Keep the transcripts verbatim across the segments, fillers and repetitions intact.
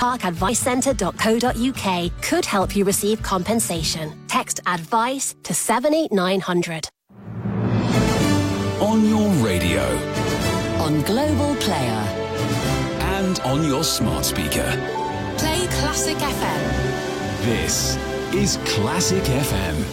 park advice centre dot co dot uk could help you receive compensation. Text ADVICE to seven eight nine hundred. On your radio. On Global Player. And on your smart speaker. Play Classic F M. This is Classic F M.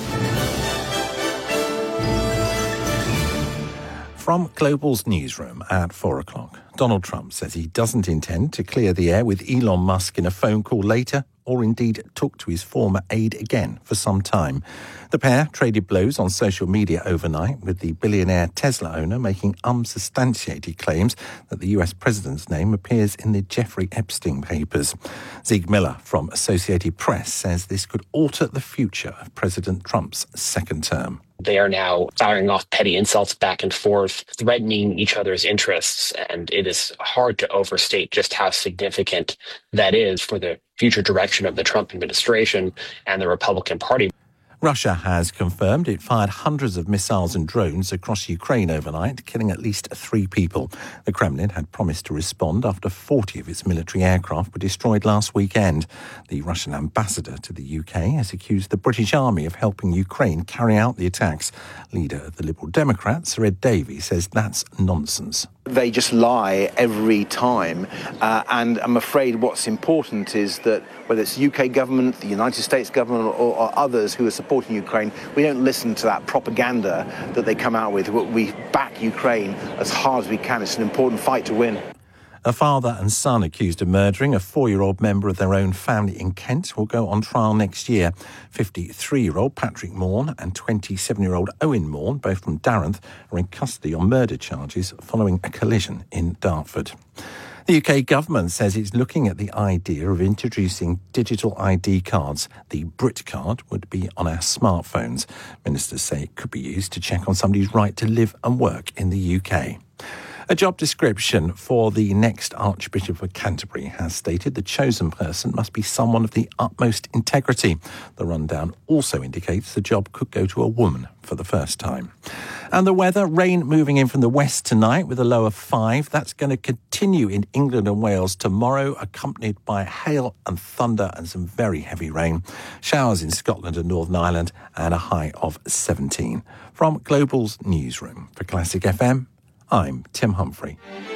From Global's newsroom at four o'clock, Donald Trump says he doesn't intend to clear the air with Elon Musk in a phone call later, or indeed talk to his former aide again for some time. The pair traded blows on social media overnight, with the billionaire Tesla owner making unsubstantiated claims that the U S president's name appears in the Jeffrey Epstein papers. Zeke Miller from Associated Press says this could alter the future of President Trump's second term. They are now firing off petty insults back and forth, threatening each other's interests, and it is hard to overstate just how significant that is for the future direction of the Trump administration and the Republican Party. Russia has confirmed it fired hundreds of missiles and drones across Ukraine overnight, killing at least three people. The Kremlin had promised to respond after forty of its military aircraft were destroyed last weekend. The Russian ambassador to the U K has accused the British Army of helping Ukraine carry out the attacks. Leader of the Liberal Democrats, Sir Ed Davey, says that's nonsense. They just lie every time, uh, and I'm afraid what's important is that whether it's the U K government, the United States government, or, or others who are supporting Ukraine, we don't listen to that propaganda that they come out with. We back Ukraine as hard as we can. It's an important fight to win. A father and son accused of murdering a four-year-old member of their own family in Kent will go on trial next year. fifty-three-year-old Patrick Morn and twenty-seven-year-old Owen Morn, both from Darenth, are in custody on murder charges following a collision in Dartford. The U K government says it's looking at the idea of introducing digital I D cards. The Brit card would be on our smartphones. Ministers say it could be used to check on somebody's right to live and work in the U K. A job description for the next Archbishop of Canterbury has stated the chosen person must be someone of the utmost integrity. The rundown also indicates the job could go to a woman for the first time. And the weather, rain moving in from the west tonight with a low of five. That's going to continue in England and Wales tomorrow, accompanied by hail and thunder and some very heavy rain. Showers in Scotland and Northern Ireland and a high of seventeen. From Global's newsroom for Classic F M, I'm Tim Humphrey.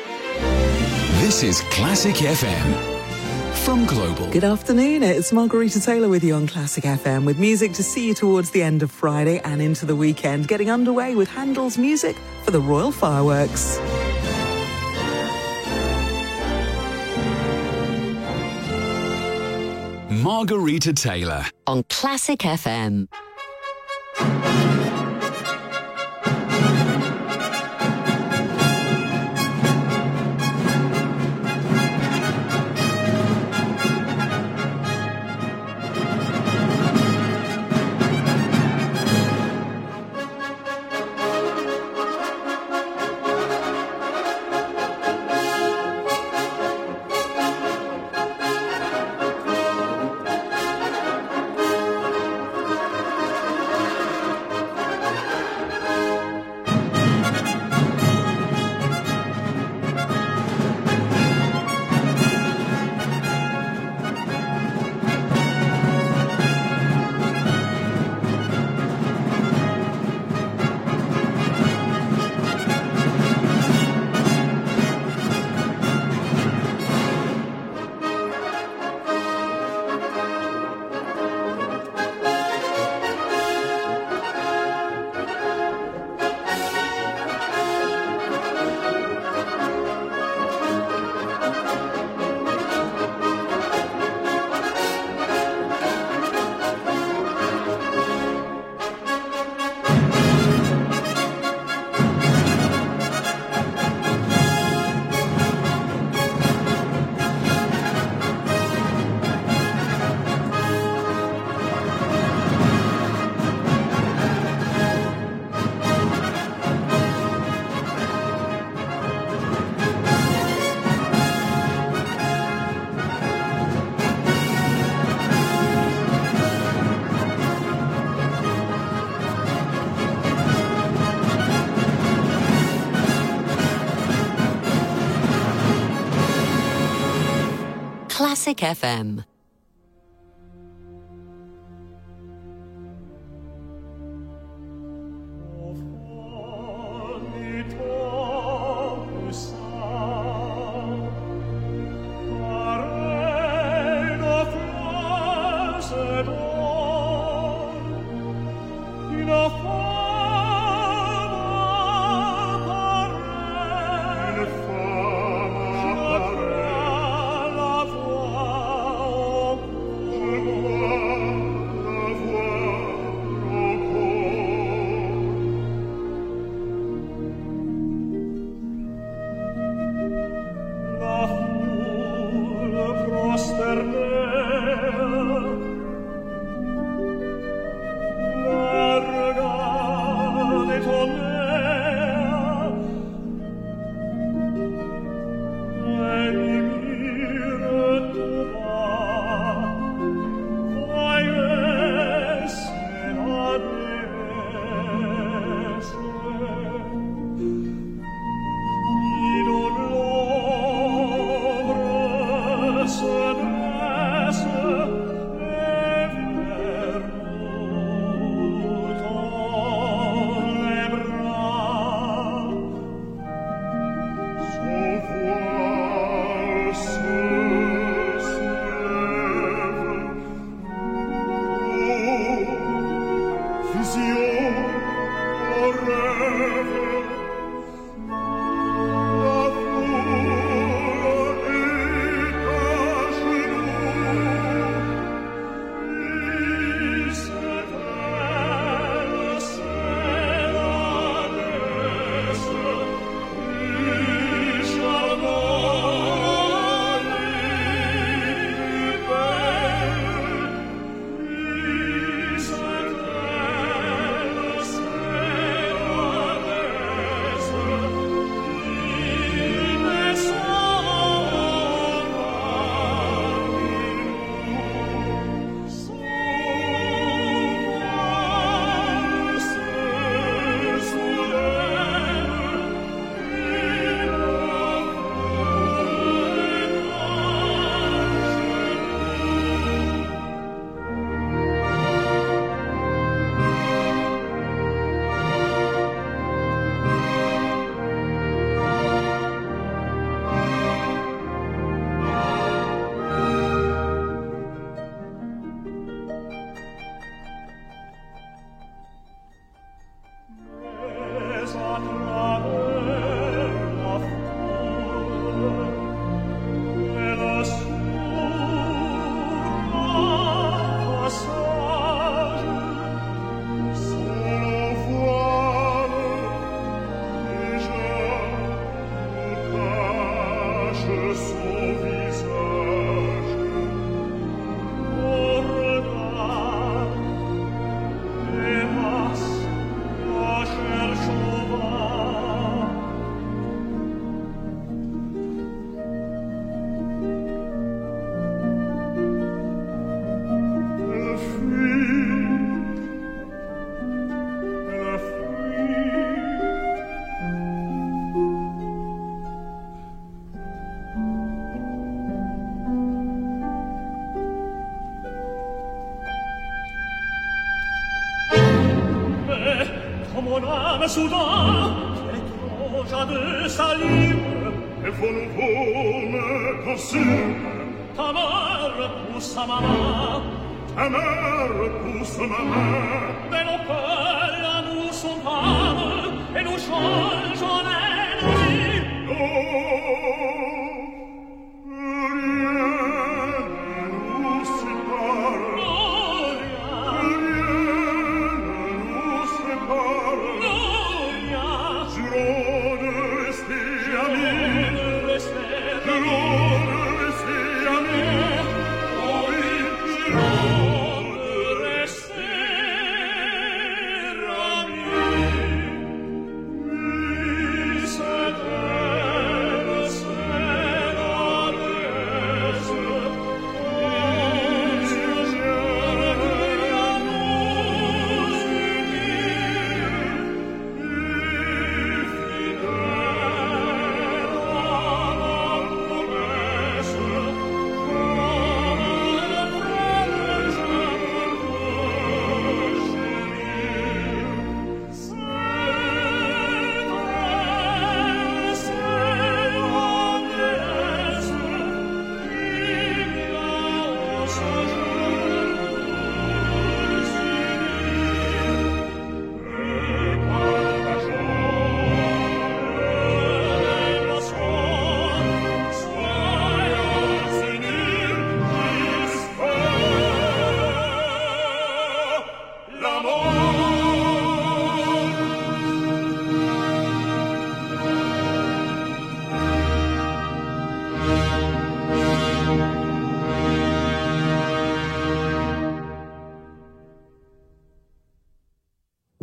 This is Classic F M from Global. Good afternoon, it's Margarita Taylor with you on Classic F M, with music to see you towards the end of Friday and into the weekend, getting underway with Handel's music for the Royal Fireworks. Margarita Taylor on Classic F M. Classic F M. Soudain, étrange de salive, et vos nouveaux me consument. Ta mère pousse à ma main, ta mère pousse ma main. Mais nos cœurs nous sont femmes, et nous changent en ennemis. Oh, Rester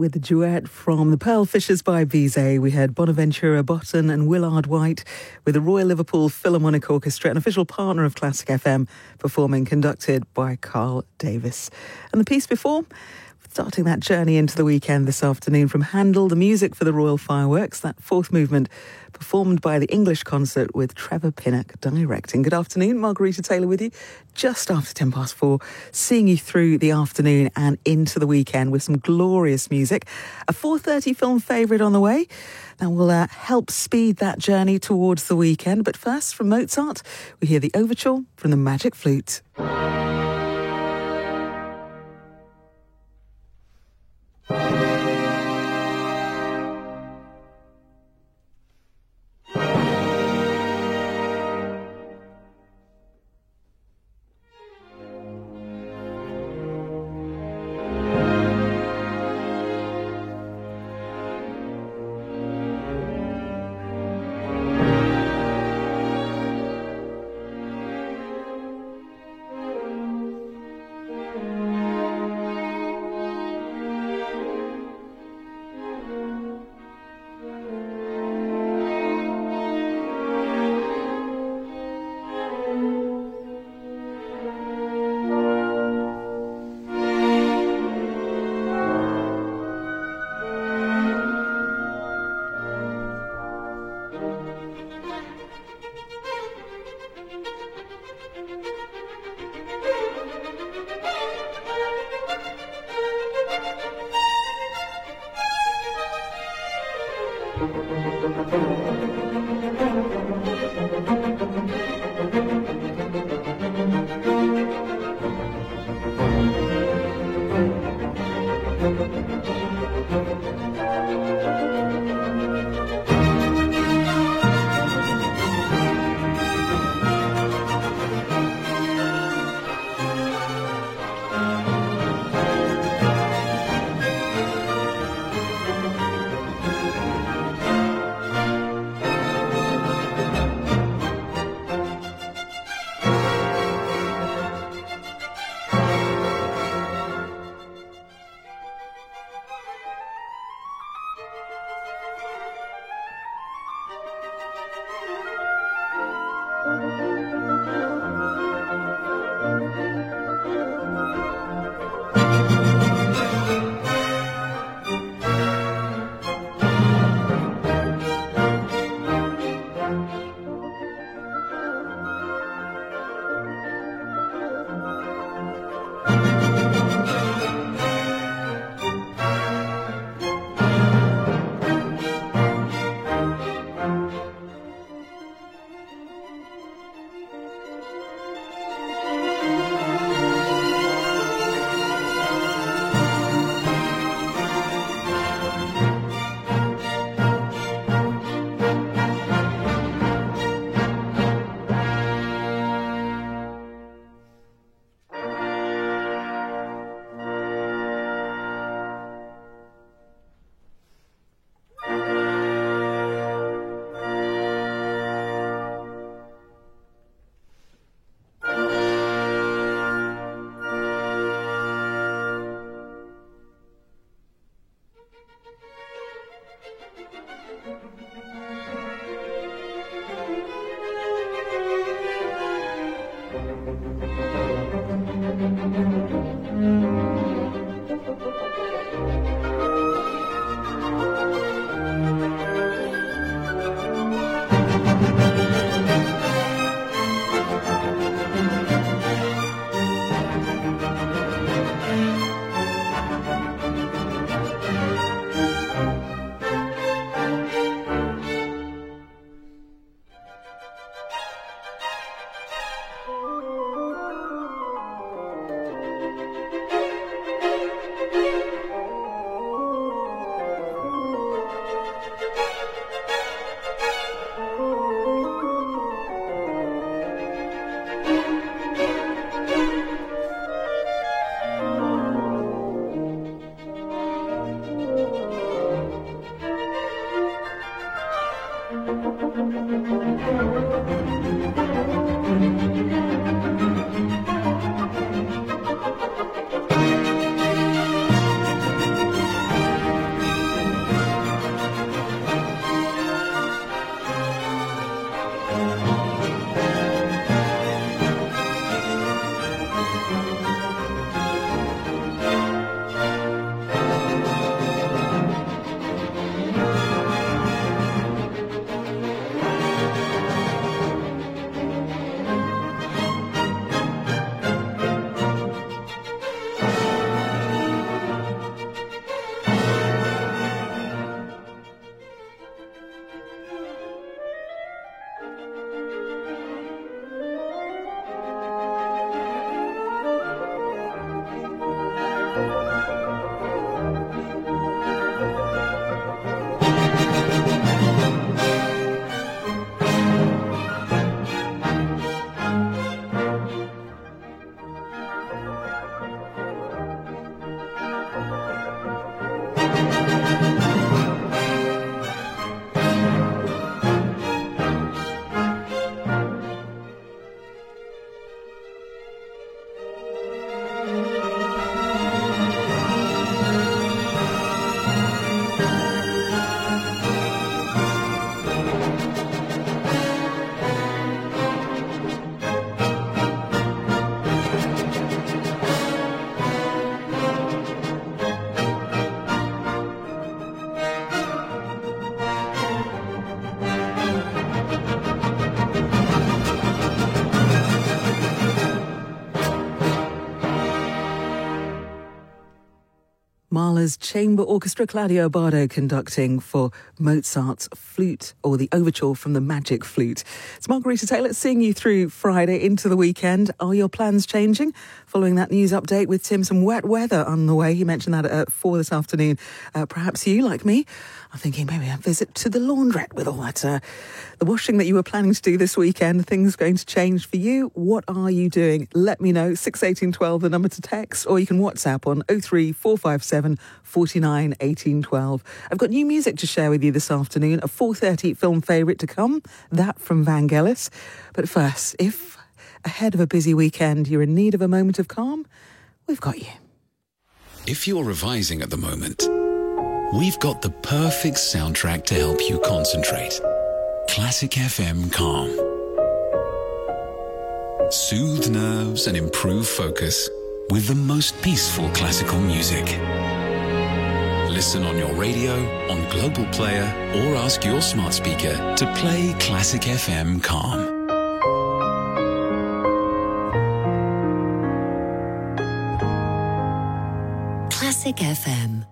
with the duet from The Pearl Fishers by Bizet. We heard Bonaventura Botton and Willard White with the Royal Liverpool Philharmonic Orchestra, an official partner of Classic F M, performing, conducted by Carl Davis. And the piece before, starting that journey into the weekend this afternoon, from Handel, the music for the Royal Fireworks, that fourth movement performed by the English Concert with Trevor Pinnock directing. Good afternoon, Margarita Taylor with you, just after ten past four, seeing you through the afternoon and into the weekend with some glorious music. A four thirty film favourite on the way that will uh, help speed that journey towards the weekend. But first, from Mozart, we hear the overture from the Magic Flute. Mahler's Chamber Orchestra, Claudio Abbado conducting for Mozart's Flute, or the Overture from the Magic Flute. It's Margarita Taylor seeing you through Friday into the weekend. Are your plans changing? Following that news update with Tim, some wet weather on the way. He mentioned that at four this afternoon. Uh, perhaps you, like me, are thinking maybe a visit to the laundrette with all that, uh, the washing that you were planning to do this weekend. Things going to change for you. What are you doing? Let me know. six eighteen twelve, the number to text, or you can WhatsApp on oh three four five seven four nine one eight one two. I've got new music to share with you this afternoon. A four thirty film favourite to come, that from Vangelis. But first, if ahead of a busy weekend you're in need of a moment of calm, we've got you. If you're revising at the moment, we've got the perfect soundtrack to help you concentrate. Classic F M Calm. Soothe nerves and improve focus with the most peaceful classical music. Listen on your radio, on Global Player, or ask your smart speaker to play Classic F M Calm. Classic F M.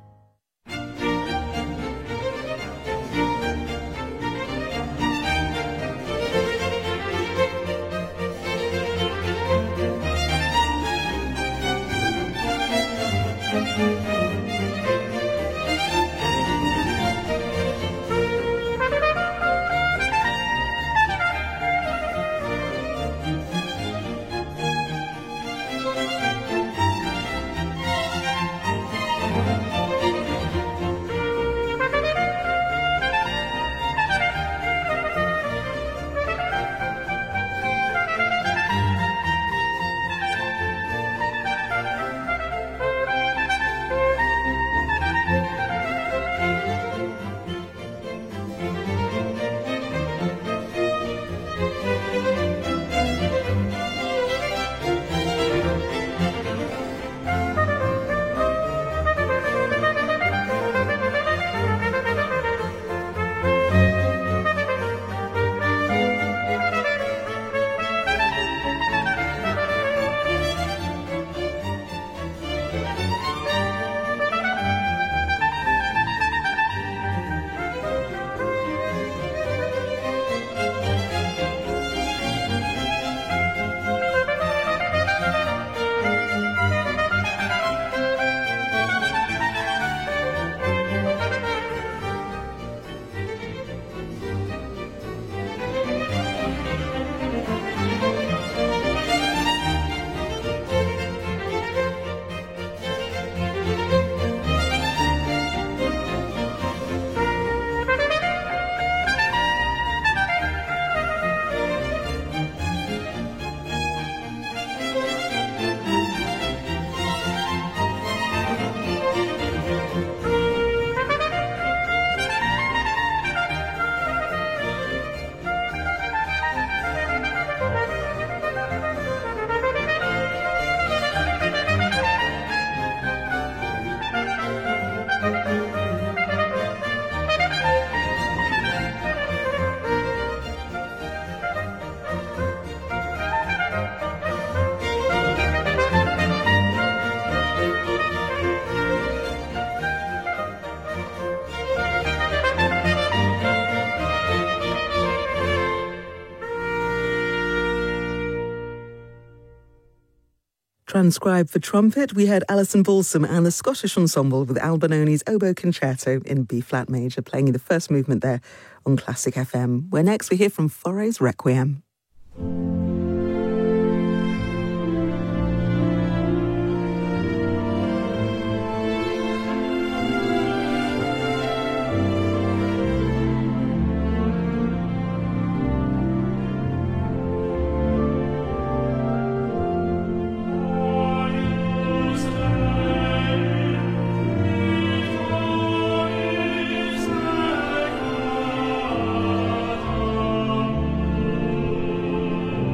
Transcribed for trumpet, we heard Alison Balsam and the Scottish Ensemble with Albinoni's Oboe Concerto in B-flat major, playing you the first movement there on Classic F M. Where next we hear from Fauré's Requiem. Thank you.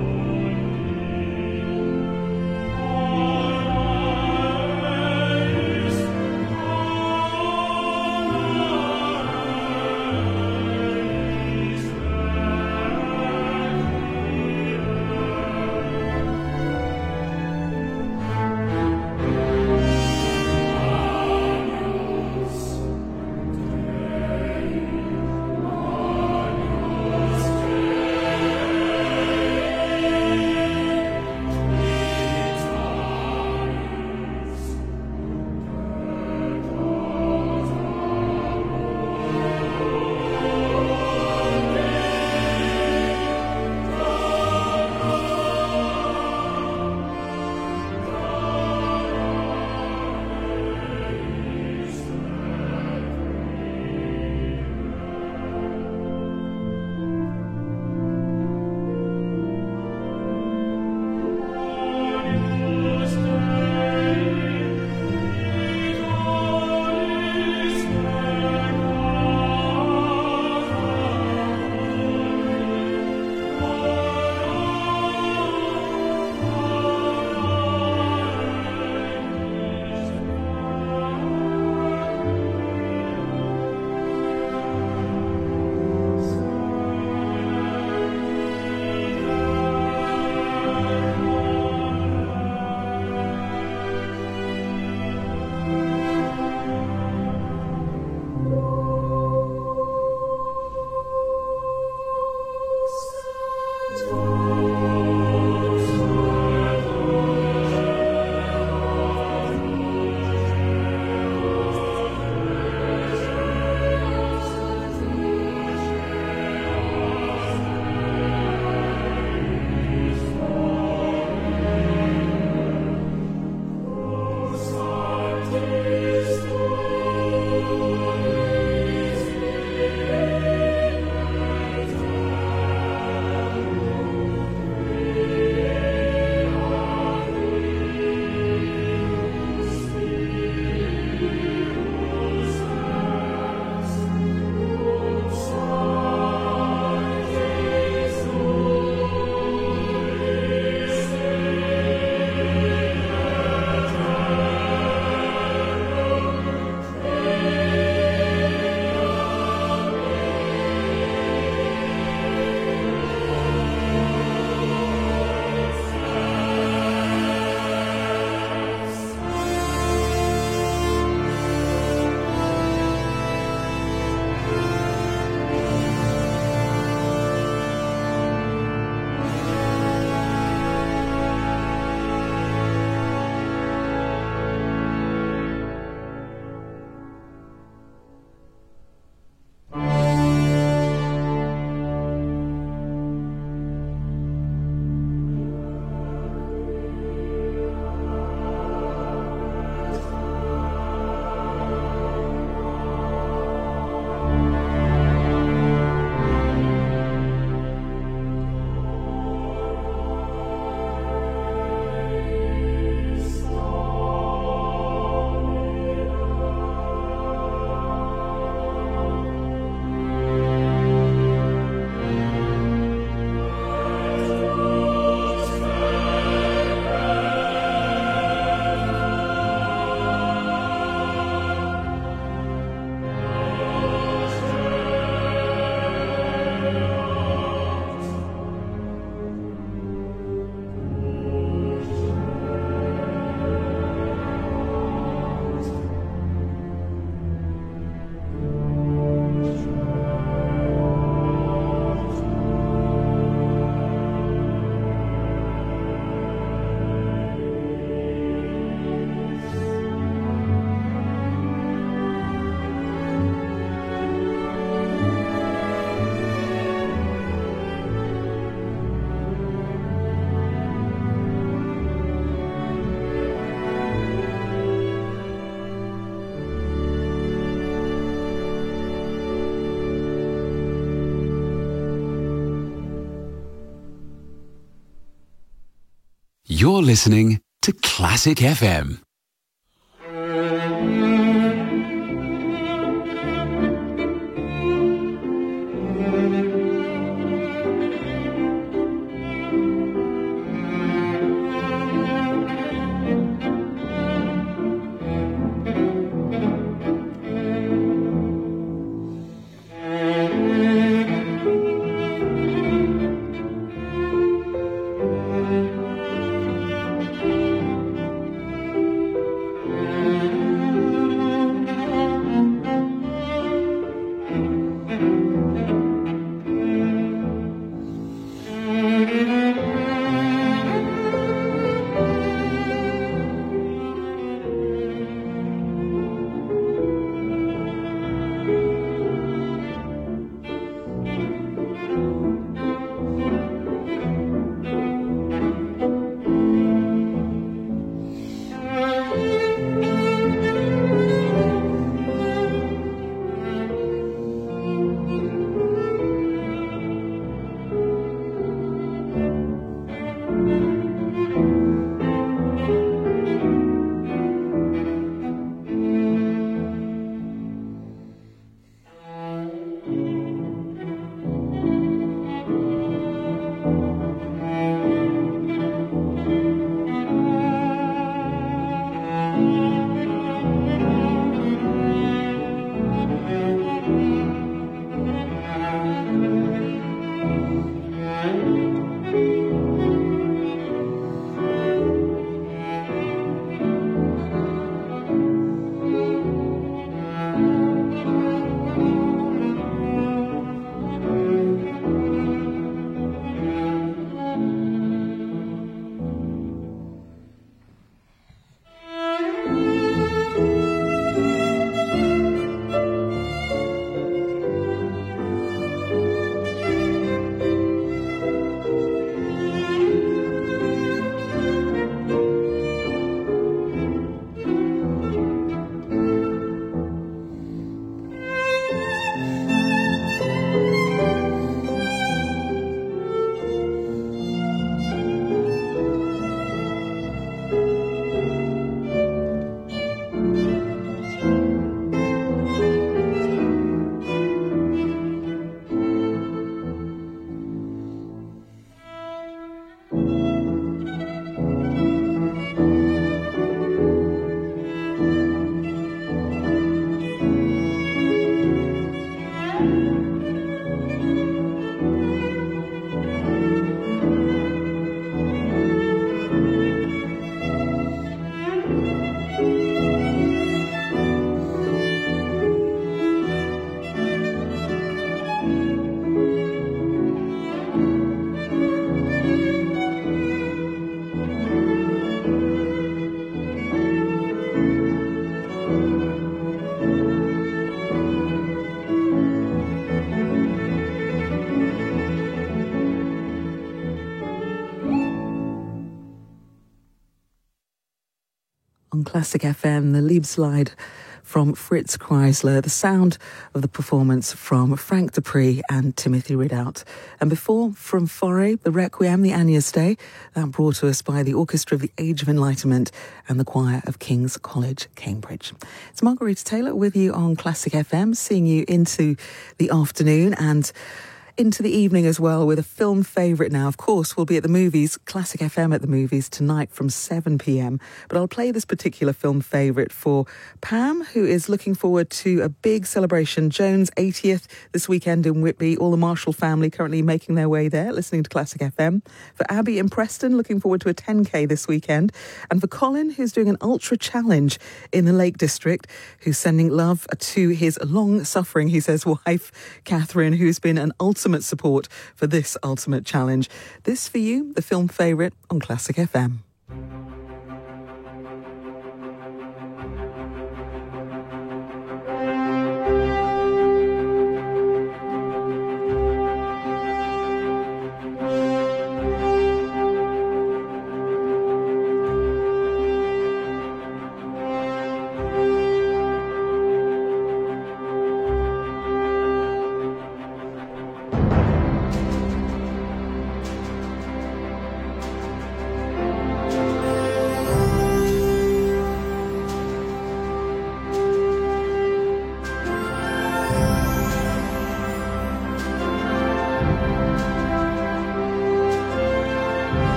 You're listening to Classic F M. On Classic F M, the Liebslide from Fritz Kreisler, the sound of the performance from Frank Dupree and Timothy Ridout. And before, from Fauré, the Requiem, the Agnus Dei, that brought to us by the Orchestra of the Age of Enlightenment and the Choir of King's College, Cambridge. It's Margarita Taylor with you on Classic F M, seeing you into the afternoon and into the evening as well with a film favourite now. Of course, we'll be at the movies, Classic F M at the movies tonight from seven p.m. But I'll play this particular film favourite for Pam, who is looking forward to a big celebration, Joan's eightieth this weekend in Whitby. All the Marshall family currently making their way there, listening to Classic F M. For Abby in Preston, looking forward to a ten K this weekend. And for Colin, who's doing an ultra challenge in the Lake District, who's sending love to his long-suffering, he says, wife, Catherine, who's been an ultimate support for this ultimate challenge. This for you, the film favourite on Classic F M.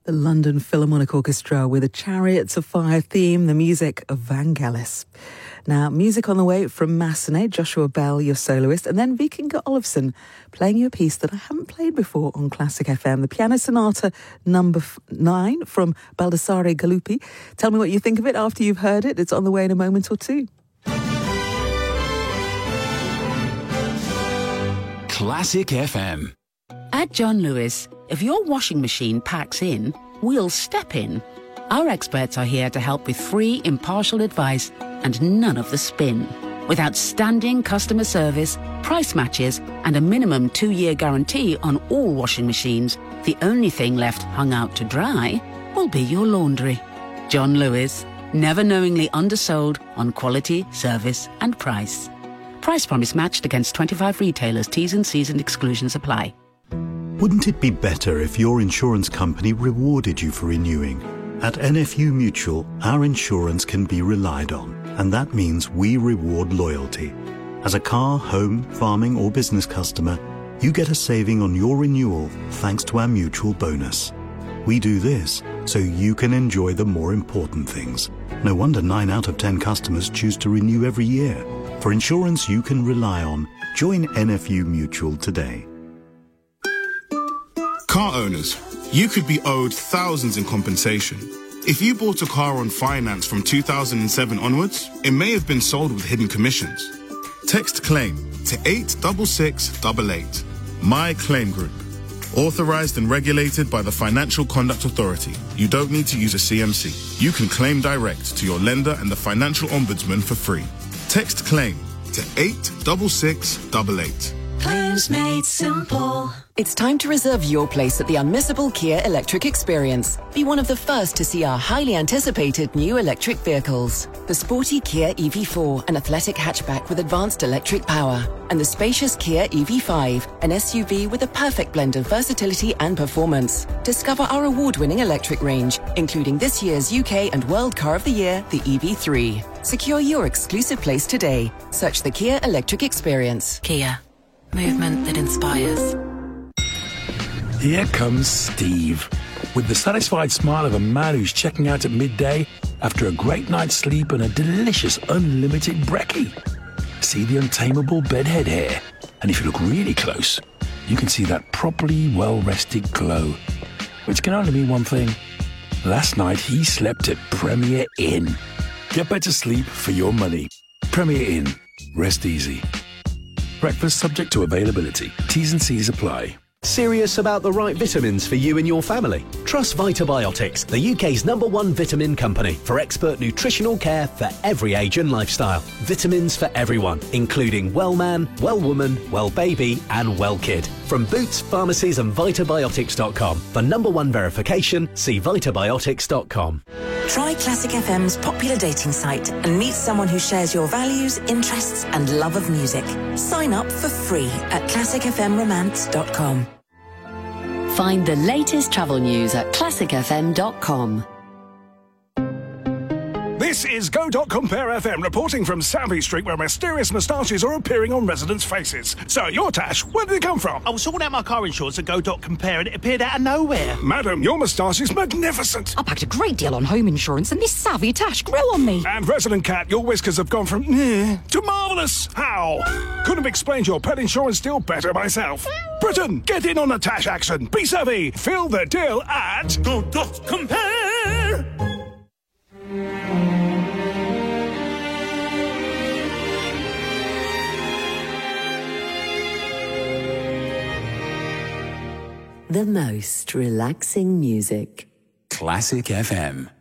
the London Philharmonic Orchestra with a Chariots of Fire theme, the music of Vangelis. Now, music on the way from Massenet, Joshua Bell, your soloist, and then Vikingur Olafsson playing you a piece that I haven't played before on Classic F M, the Piano Sonata number f- nine from Baldassare Galuppi. Tell me what you think of it after you've heard it. It's on the way in a moment or two. Classic F M. At John Lewis, if your washing machine packs in, we'll step in. Our experts are here to help with free, impartial advice and none of the spin. With outstanding customer service, price matches, and a minimum two-year guarantee on all washing machines, the only thing left hung out to dry will be your laundry. John Lewis, never knowingly undersold on quality, service, and price. Price promise matched against twenty-five retailers. T's and C's and exclusions apply. Wouldn't it be better if your insurance company rewarded you for renewing? At N F U Mutual, our insurance can be relied on, and that means we reward loyalty. As a car, home, farming or business customer, you get a saving on your renewal thanks to our mutual bonus. We do this so you can enjoy the more important things. No wonder nine out of ten customers choose to renew every year. For insurance you can rely on, join N F U Mutual today. Car owners, you could be owed thousands in compensation. If you bought a car on finance from two thousand seven onwards, it may have been sold with hidden commissions. Text CLAIM to eight six six eight eight. My Claim Group. Authorized and regulated by the Financial Conduct Authority. You don't need to use a C M C. You can claim direct to your lender and the Financial Ombudsman for free. Text CLAIM to eight six six eight eight. Claims made simple. It's time to reserve your place at the unmissable Kia Electric Experience. Be one of the first to see our highly anticipated new electric vehicles. The sporty Kia E V four, an athletic hatchback with advanced electric power. And the spacious Kia E V five, an S U V with a perfect blend of versatility and performance. Discover our award-winning electric range, including this year's U K and World Car of the Year, the E V three. Secure your exclusive place today. Search the Kia Electric Experience. Kia. Movement that inspires. Here comes Steve, with the satisfied smile of a man who's checking out at midday after a great night's sleep and a delicious unlimited brekkie. See the untamable bedhead hair, and if you look really close, you can see that properly well-rested glow, which can only mean one thing. Last night he slept at Premier Inn. Get better sleep for your money. Premier Inn. Rest easy. Breakfast subject to availability. T's and C's apply. Serious about the right vitamins for you and your family? Trust Vitabiotics, the U K's number one vitamin company, for expert nutritional care for every age and lifestyle. Vitamins for everyone, including well man, well woman, well baby and well kid. From Boots, pharmacies and Vitabiotics dot com. For number one verification, see Vitabiotics dot com. Try Classic F M's popular dating site and meet someone who shares your values, interests and love of music. Sign up for free at classic f m romance dot com. Find the latest travel news at classic f m dot com. This is Go dot Compare F M reporting from Savvy Street, where mysterious moustaches are appearing on residents' faces. So, your tash, where did it come from? I was sorting out my car insurance at Go dot Compare and it appeared out of nowhere. Madam, your moustache is magnificent. I packed a great deal on home insurance and this savvy tash grew on me. And Resident Cat, your whiskers have gone from eh to marvellous. How? Couldn't have explained your pet insurance deal better myself. Britain, get in on the tash action. Be savvy. Fill the deal at Go dot Compare. The most relaxing music. Classic F M.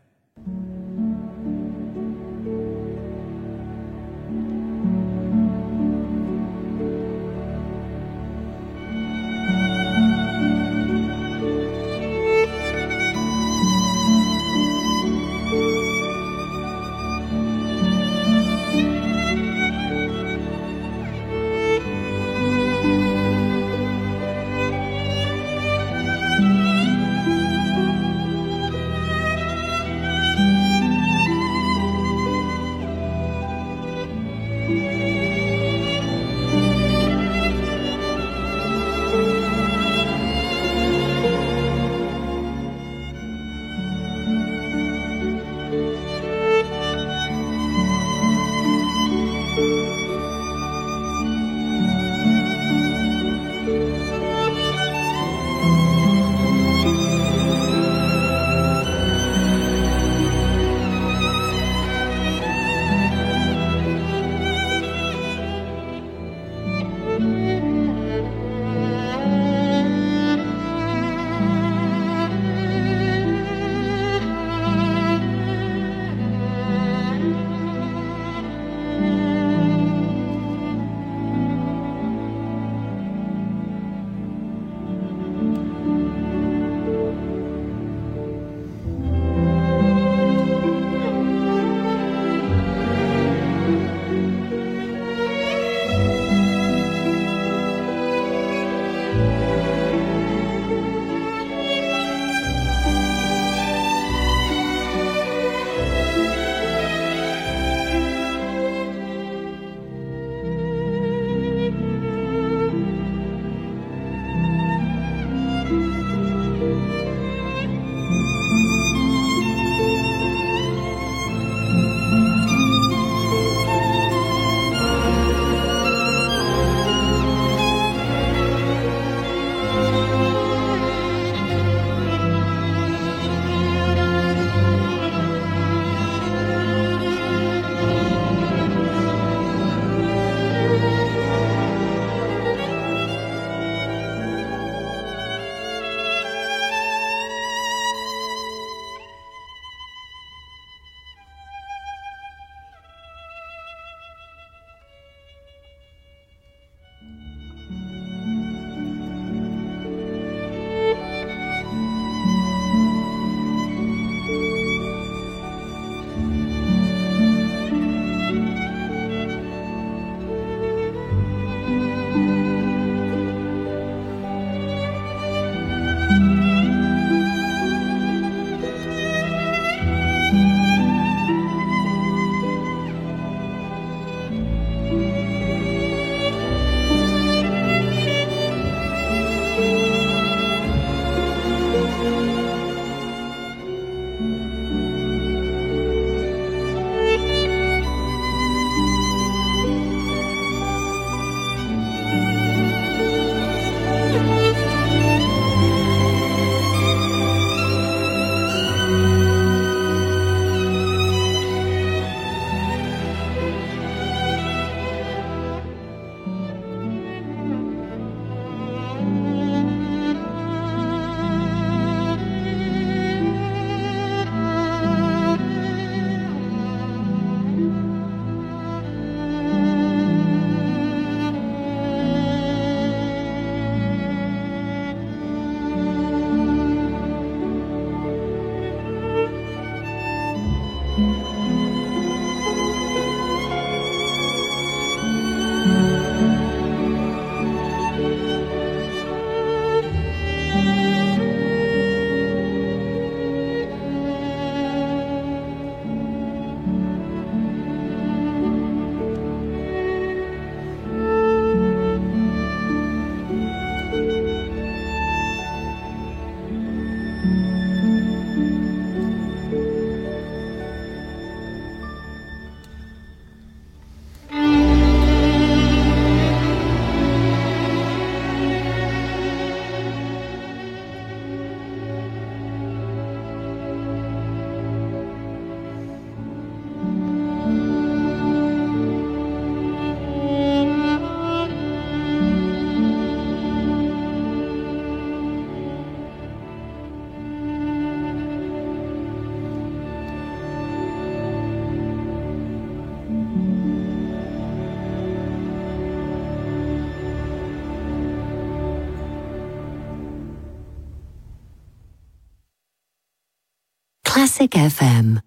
Classic F M.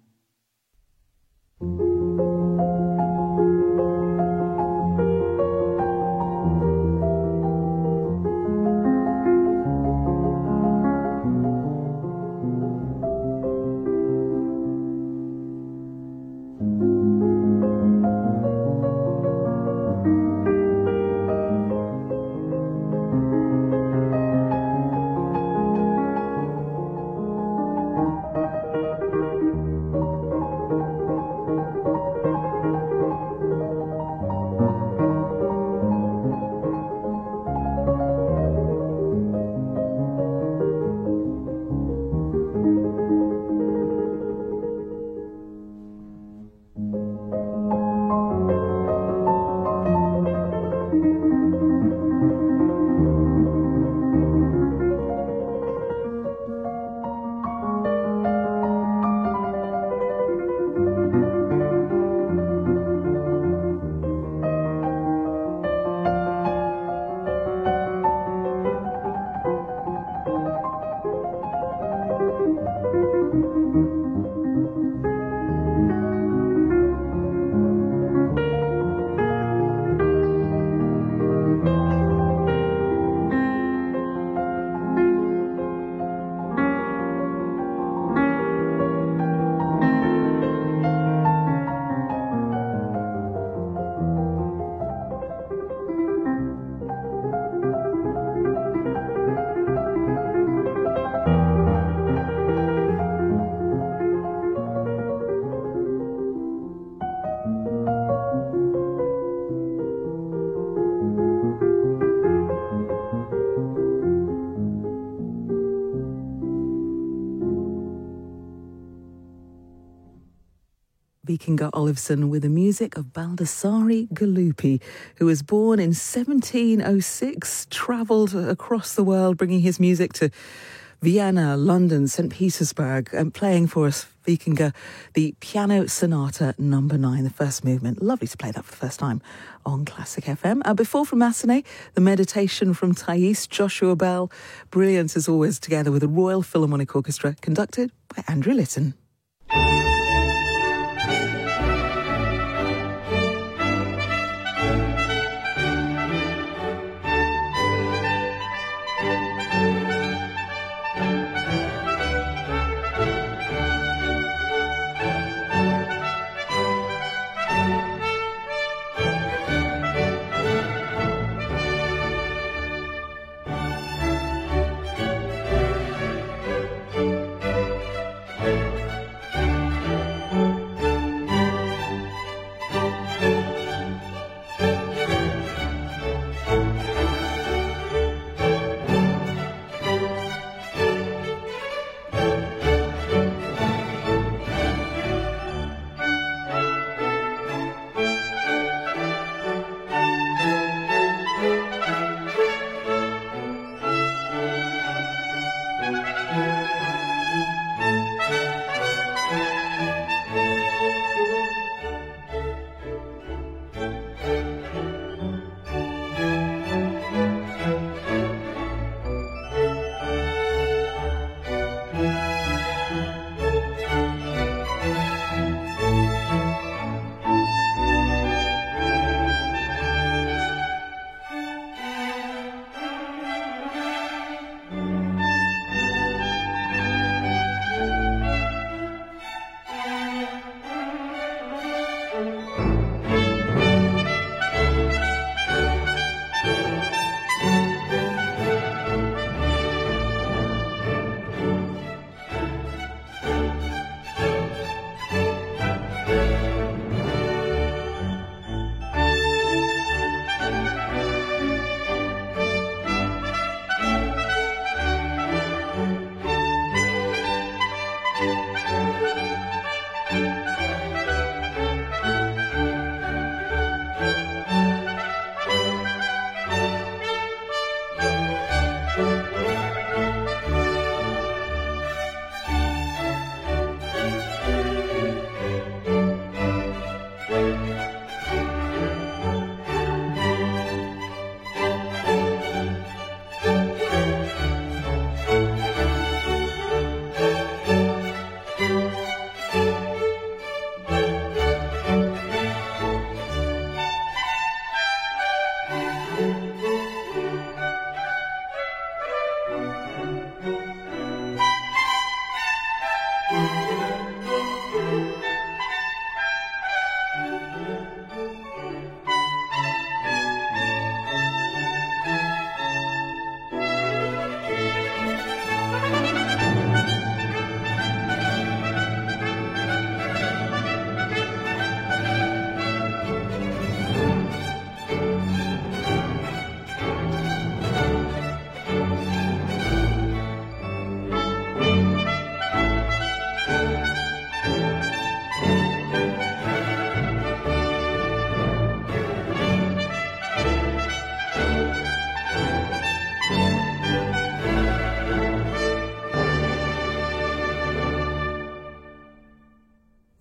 Vikingur Olafsson with the music of Baldassari Galuppi, who was born in seventeen oh six, travelled across the world bringing his music to Vienna, London, Saint Petersburg, and playing for us, Vikingur, the Piano Sonata number nine, the first movement. Lovely to play that for the first time on Classic F M. Uh, before from Massenet, the Meditation from Thais, Joshua Bell. Brilliant as always, together with the Royal Philharmonic Orchestra, conducted by Andrew Litton.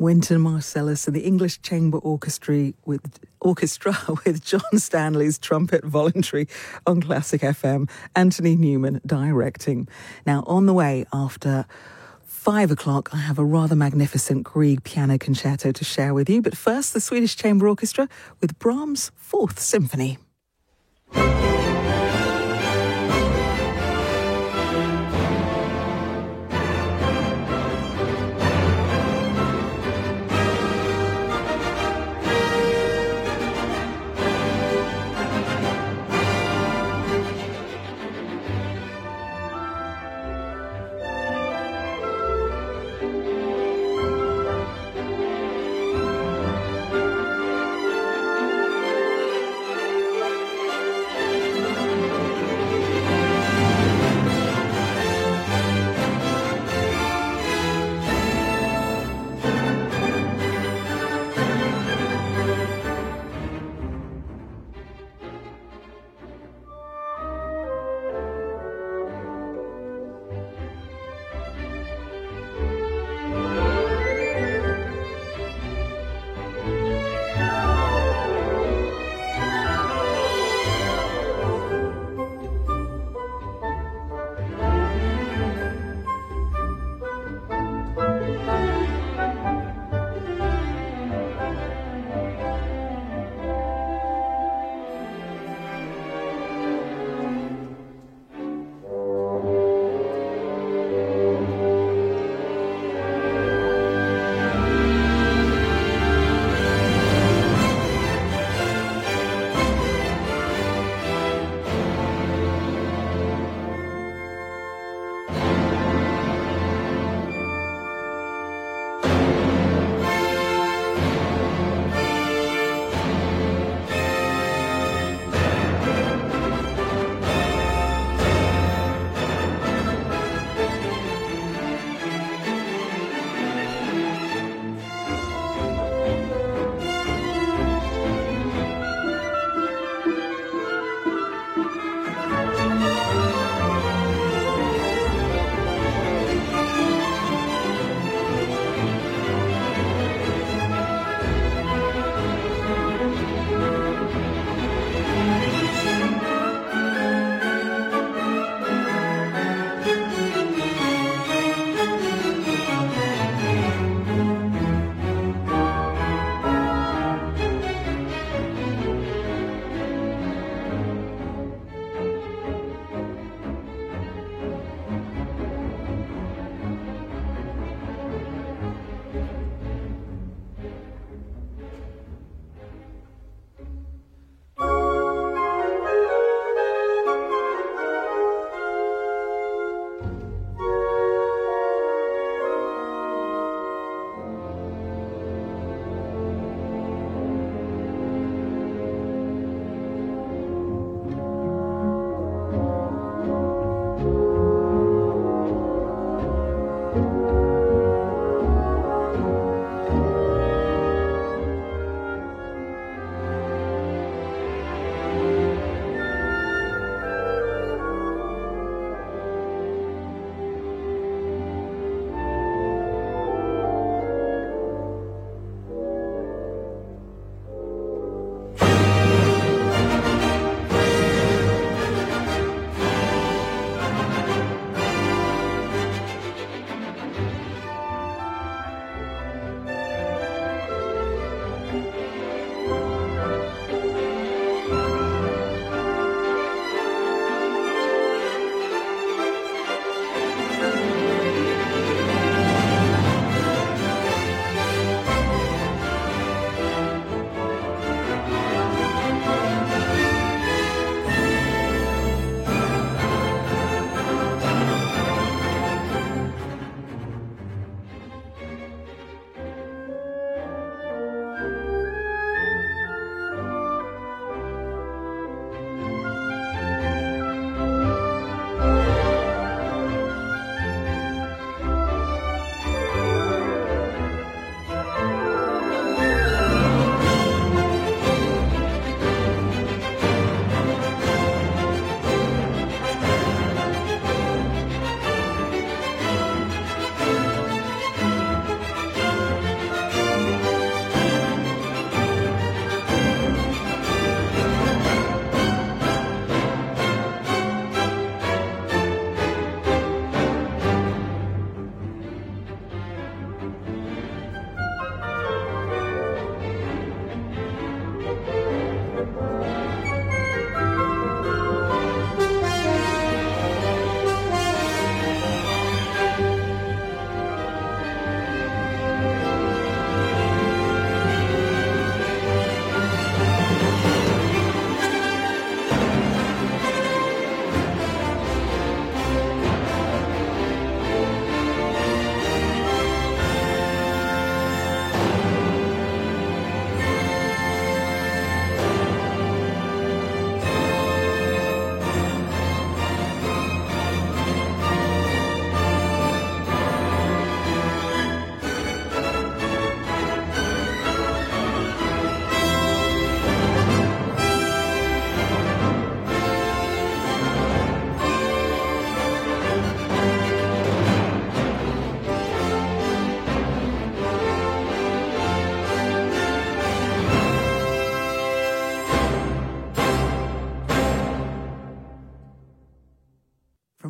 Wynton Marsalis and the English Chamber Orchestra with orchestra with John Stanley's trumpet voluntary on Classic F M. Anthony Newman directing. Now, on the way after five o'clock, I have a rather magnificent Grieg piano concerto to share with you. But first, the Swedish Chamber Orchestra with Brahms' Fourth Symphony.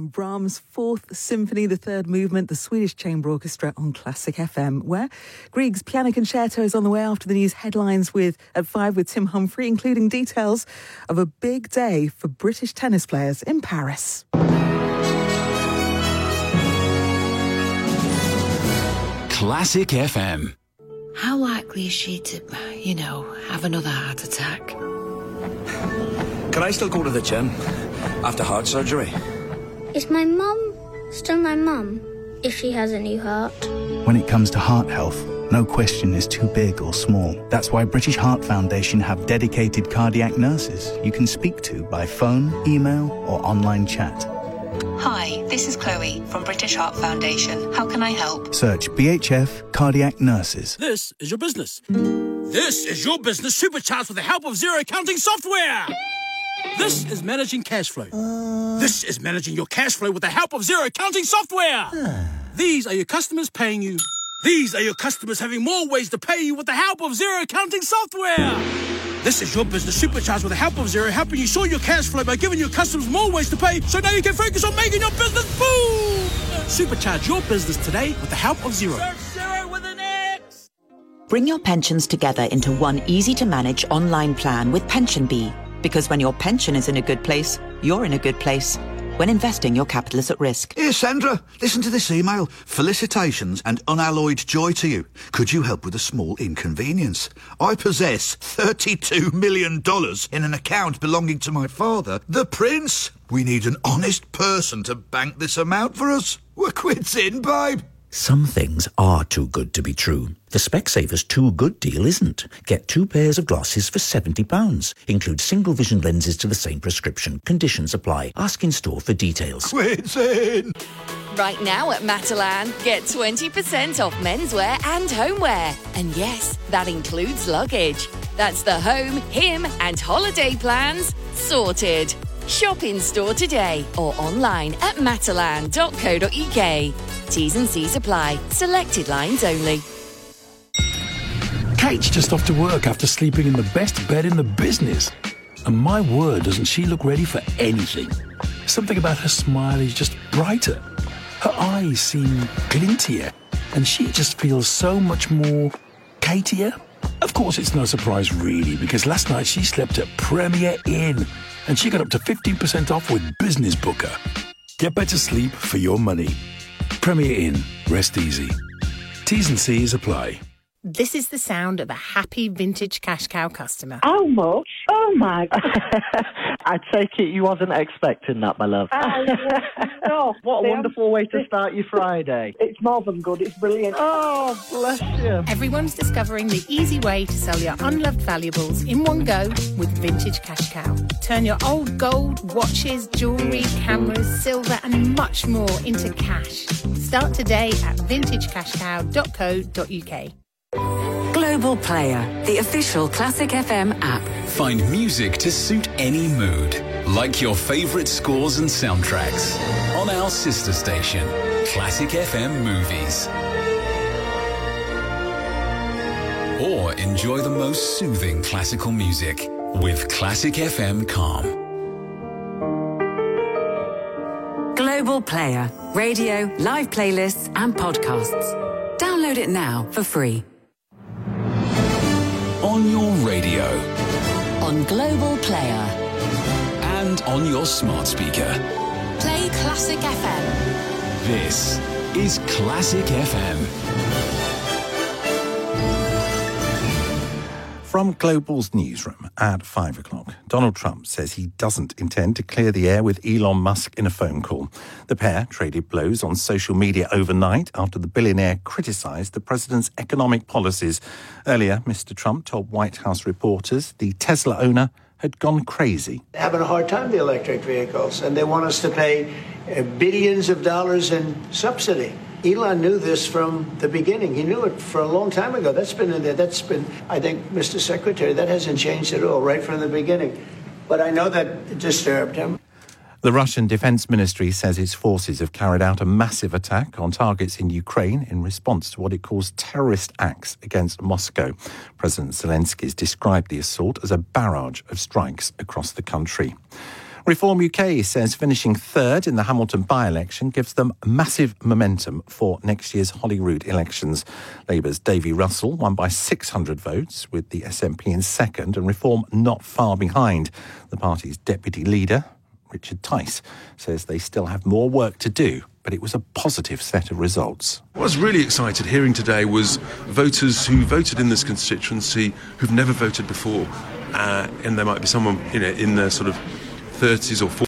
from Brahms' Fourth Symphony, the third movement, the Swedish Chamber Orchestra on Classic F M, where Grieg's Piano Concerto is on the way after the news headlines with at five with Tim Humphrey, including details of a big day for British tennis players in Paris. Classic F M. How likely is she to, you know, have another heart attack? Can I still go to the gym after heart surgery? Is my mum still my mum if she has a new heart? When it comes to heart health, no question is too big or small. That's why British Heart Foundation have dedicated cardiac nurses you can speak to by phone, email or online chat. Hi, this is Chloe from British Heart Foundation. How can I help? Search B H F Cardiac Nurses. This is your business. This is your business supercharged with the help of zero accounting software. This is managing cash flow. Uh... This is managing your cash flow with the help of zero accounting software. Uh... These are your customers paying you. These are your customers having more ways to pay you with the help of zero accounting software. This is your business supercharged with the help of Zero, helping you sort your cash flow by giving your customers more ways to pay, so now you can focus on making your business boom! Supercharge your business today with the help of Zero. Search Zero with an X! Bring your pensions together into one easy-to-manage online plan with PensionBee. Because when your pension is in a good place, you're in a good place. When investing, your capital is at risk. Here, Sandra, listen to this email. Felicitations and unalloyed joy to you. Could you help with a small inconvenience? I possess thirty-two million dollars in an account belonging to my father, the Prince. We need an honest person to bank this amount for us. We're quits in, babe. Some things are too good to be true. The Specsavers Too Good deal isn't. Get two pairs of glasses for seventy pounds. Include single vision lenses to the same prescription. Conditions apply. Ask in store for details. Quits in! Right now at Matalan, get twenty percent off menswear and homeware. And yes, that includes luggage. That's the home, him and holiday plans sorted. Shop in store today or online at matalan dot co dot uk. T's and C's apply. Selected lines only. Kate's just off to work after sleeping in the best bed in the business. And my word, doesn't she look ready for anything? Something about her smile is just brighter. Her eyes seem glintier. And she just feels so much more Katier. Of course, it's no surprise really, because last night she slept at Premier Inn. And she got up to fifteen percent off with Business Booker. Get better sleep for your money. Premier Inn. Rest easy. T's and C's apply. This is the sound of a happy vintage cash cow customer. How much? Oh, my God. I take it you wasn't expecting that, my love. Oh, no. What a wonderful way to start your Friday. It's more than good. It's brilliant. Oh, bless you. Everyone's discovering the easy way to sell your unloved valuables in one go with Vintage Cash Cow. Turn your old gold, watches, jewellery, cameras, silver and much more into cash. Start today at vintage cash cow dot co dot uk. Global Player, the official Classic F M app. Find music to suit any mood, like your favourite scores and soundtracks, on our sister station, Classic F M Movies. Or enjoy the most soothing classical music with Classic F M Calm. Global Player, radio, live playlists and podcasts. Download it now for free. On your radio. On Global Player. And on your smart speaker. Play Classic F M. This is Classic F M. From Global's newsroom at five o'clock, Donald Trump says he doesn't intend to clear the air with Elon Musk in a phone call. The pair traded blows on social media overnight after the billionaire criticised the president's economic policies. Earlier, Mister Trump told White House reporters the Tesla owner had gone crazy. They're having a hard time, the electric vehicles, and they want us to pay billions of dollars in subsidy. Elon knew this from the beginning. He knew it for a long time ago. That's been in there. That's been, I think, Mister Secretary, that hasn't changed at all, right from the beginning. But I know that disturbed him. The Russian Defense Ministry says its forces have carried out a massive attack on targets in Ukraine in response to what it calls terrorist acts against Moscow. President Zelensky has described the assault as a barrage of strikes across the country. Reform U K says finishing third in the Hamilton by-election gives them massive momentum for next year's Holyrood elections. Labour's Davy Russell won by six hundred votes, with the S N P in second and Reform not far behind. The party's deputy leader, Richard Tice, says they still have more work to do, but it was a positive set of results. What I was really excited hearing today was voters who voted in this constituency who've never voted before. Uh, and there might be someone, you know, in their sort of thirties or forties